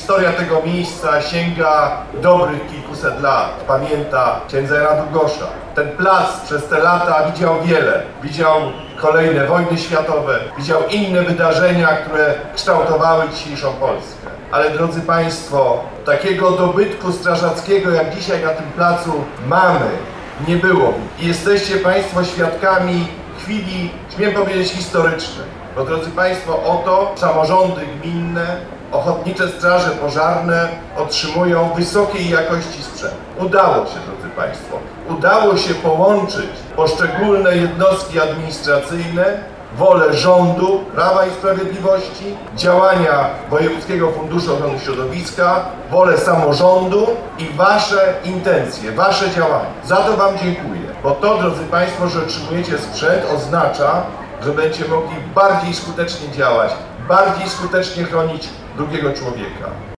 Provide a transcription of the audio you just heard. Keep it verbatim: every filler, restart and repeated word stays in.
Historia tego miejsca sięga dobrych kilkuset lat. Pamięta księdza Jana Długosza. Ten plac przez te lata widział wiele. Widział kolejne wojny światowe, widział inne wydarzenia, które kształtowały dzisiejszą Polskę. Ale drodzy Państwo, takiego dobytku strażackiego jak dzisiaj na tym placu mamy, nie było. I jesteście Państwo świadkami chwili, śmiem powiedzieć, historycznej. Bo drodzy Państwo, oto samorządy gminne, ochotnicze straże pożarne otrzymują wysokiej jakości sprzęt. Udało się, drodzy Państwo, udało się połączyć poszczególne jednostki administracyjne, wolę rządu Prawa i Sprawiedliwości, działania Wojewódzkiego Funduszu Ochrony Środowiska, wolę samorządu i Wasze intencje, Wasze działania. Za to Wam dziękuję, bo to, drodzy Państwo, że otrzymujecie sprzęt, oznacza, że będziecie mogli bardziej skutecznie działać, bardziej skutecznie chronić drugiego człowieka.